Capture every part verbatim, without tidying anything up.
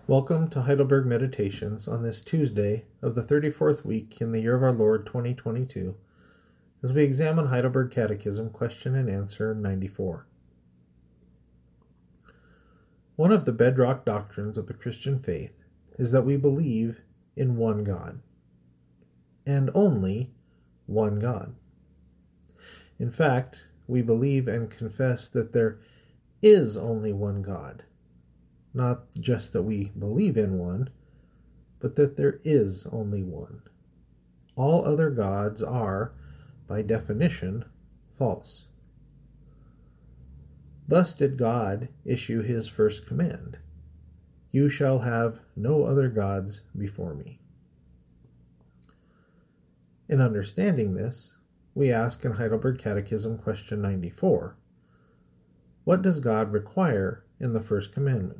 Welcome to Heidelberg Meditations on this Tuesday of the thirty-fourth week in the year of our Lord twenty twenty-two, as we examine Heidelberg Catechism question and answer ninety-four. One of the bedrock doctrines of the Christian faith is that we believe in one God, and only one God. In fact, we believe and confess that there is only one God. Not just that we believe in one, but that there is only one. All other gods are, by definition, false. Thus did God issue his first command: "You shall have no other gods before me." In understanding this, we ask in Heidelberg Catechism question ninety-four, what does God require in the first commandment?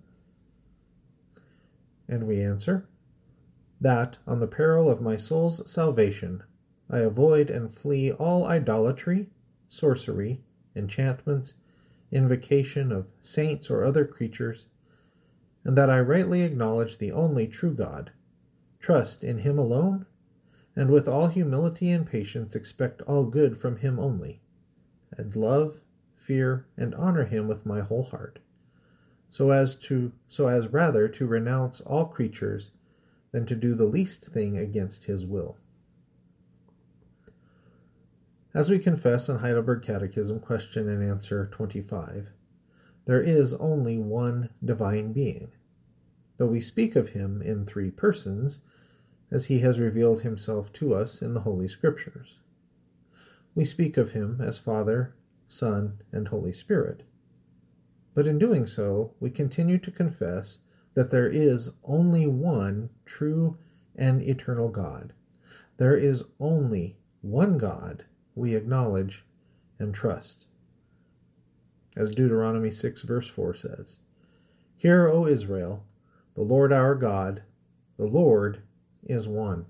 And we answer, that, on the peril of my soul's salvation, I avoid and flee all idolatry, sorcery, enchantments, invocation of saints or other creatures, and that I rightly acknowledge the only true God, trust in him alone, and with all humility and patience expect all good from him only, and love, fear, and honor him with my whole heart, so as to so as rather to renounce all creatures than to do the least thing against his will. As we confess in Heidelberg Catechism question and answer twenty-five, there is only one divine being, though we speak of him in three persons, as he has revealed himself to us in the Holy Scriptures. We speak of him as Father, Son, and Holy Spirit. But in doing so, we continue to confess that there is only one true and eternal God. There is only one God we acknowledge and trust. As Deuteronomy six verse four says, "Hear, O Israel, the Lord our God, the Lord is one."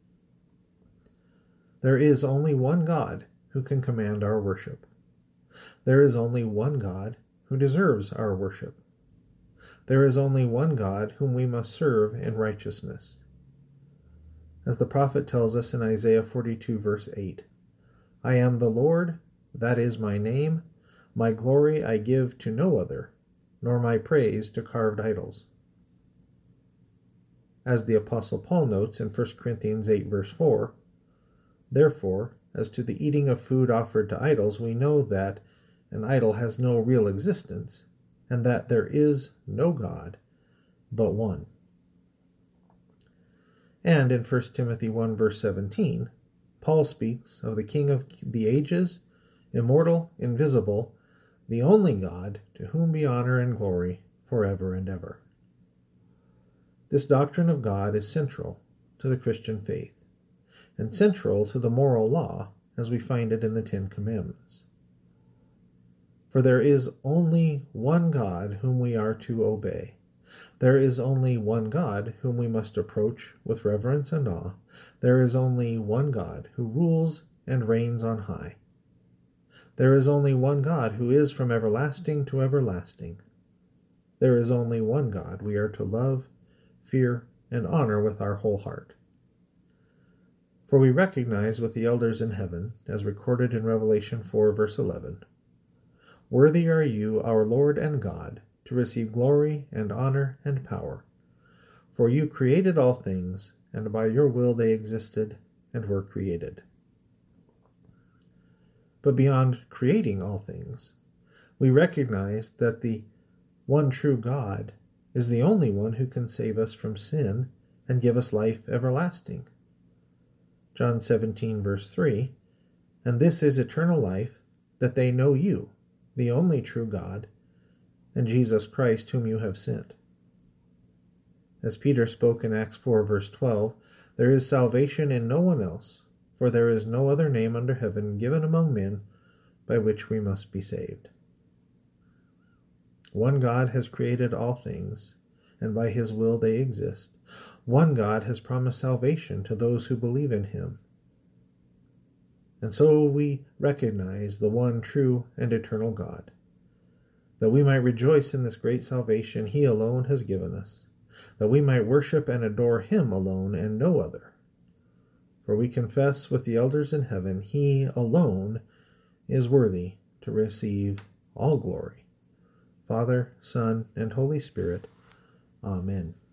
There is only one God who can command our worship. There is only one God who deserves our worship. There is only one God whom we must serve in righteousness. As the prophet tells us in Isaiah forty-two verse eight, "I am the Lord, that is my name, my glory I give to no other, nor my praise to carved idols." As the Apostle Paul notes in First Corinthians eight verse four, "Therefore, as to the eating of food offered to idols, we know that an idol has no real existence, and that there is no God but one." And in First Timothy one verse seventeen, Paul speaks of the King of the ages, immortal, invisible, the only God, to whom be honor and glory forever and ever. This doctrine of God is central to the Christian faith, and central to the moral law as we find it in the Ten Commandments. For there is only one God whom we are to obey. There is only one God whom we must approach with reverence and awe. There is only one God who rules and reigns on high. There is only one God who is from everlasting to everlasting. There is only one God we are to love, fear, and honor with our whole heart. For we recognize with the elders in heaven, as recorded in Revelation four verse eleven, "Worthy are you, our Lord and God, to receive glory and honor and power. For you created all things, and by your will they existed and were created." But beyond creating all things, we recognize that the one true God is the only one who can save us from sin and give us life everlasting. John seventeen verse three, "And this is eternal life, that they know you, the only true God, and Jesus Christ whom you have sent." As Peter spoke in Acts four verse twelve, "There is salvation in no one else, for there is no other name under heaven given among men by which we must be saved." One God has created all things, and by his will they exist. One God has promised salvation to those who believe in him. And so we recognize the one true and eternal God, that we might rejoice in this great salvation he alone has given us, that we might worship and adore him alone and no other. For we confess with the elders in heaven, he alone is worthy to receive all glory. Father, Son, and Holy Spirit. Amen.